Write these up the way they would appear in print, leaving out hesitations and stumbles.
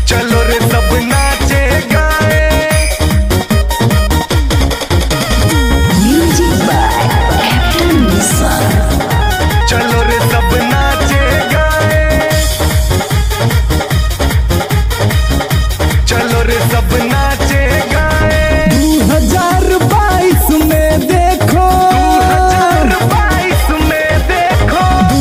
चलो रे सब नाचे गाए। Music by Captain Nissan. चलो रे सब नाचे गाए। चलो रे सब नाचे गाए। 2022 में देखो 2022 में देखो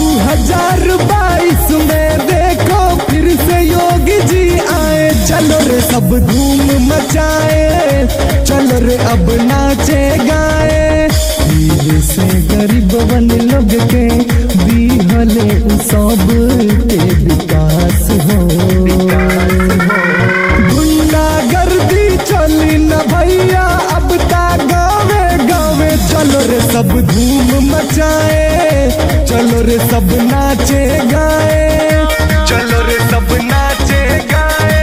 2022 में देखो फिर से योगी जी आए। चलो रे सब धूम मचाए, चलो रे अब नाचे गाए। धीरे से गरीबवन लोग के दिहले सब के विकास हो। गुंडागर्दी चली न भैया अब ता गावे गावे। चलो रे सब धूम मचाए, चलो रे सब नाचे गाए। चलो रे सब नाचे गाए।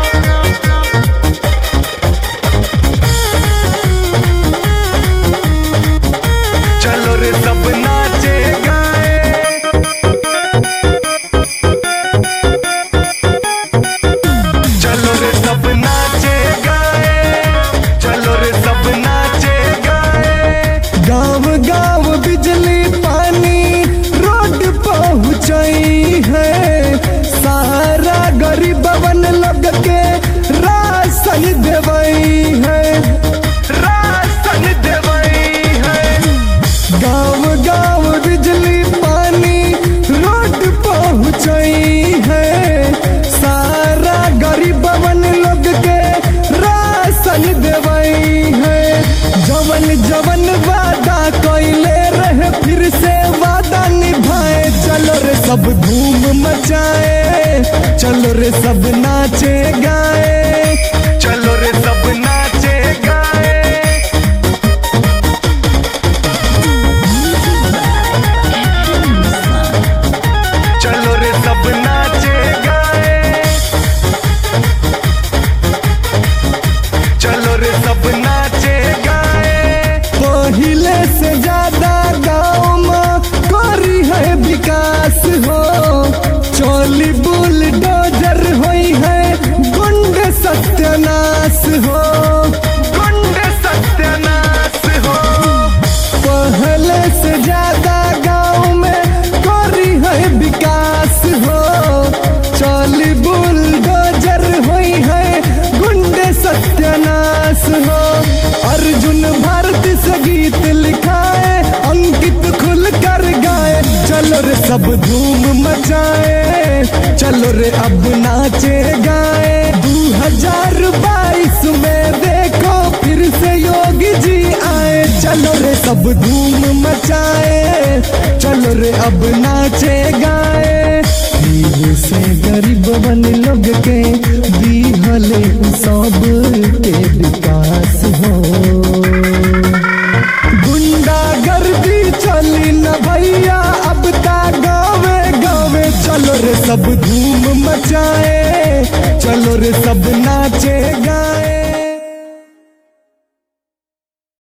चलो रे सब नाचे गाए। चलो रे सब नाचे गाए। चलो रे सब नाचे गाए। गाँव गाँव बिजली पानी रोड पहुँचाई है। सारा गरीबवन लोग के राशन देवई है। राशन देवई है। गाँव गाँव बिजली पानी रोड पहुँचाई है। सारा गरीबवन लोग के राशन देवई है। जवन जवन वादा कैले रहे फिर से वादा निभाए। चलो रे सब धूम मचाए, चलो रे सब नाचे गाए। चलो रे सब नाचे गाए। चलो रे सब नाचे गाए। चलो रे सब नाचे गाए। पहिले से ज्यादा गाँव में करी है विकास हो। चोली बुलडोजर होई है गुंड सत्यानाश हो। गुंड सत्यानाश हो। पहले से ज्यादा गाँव में करी है विकास हो। चोली बुलडोजर होई है गुंड सत्यानाश हो। अर्जुन भारती से गीत लिखाए, अंकित खुल कर गाए। चलो रे सब धूम मचाए, चलो रे अब नाचे गाए। 2022 में देखो फिर से योगी जी आए। चलो रे सब धूम मचाए, चलो रे अब नाचे गाए। धीरे से गरीब बन लोग के दिहले सब के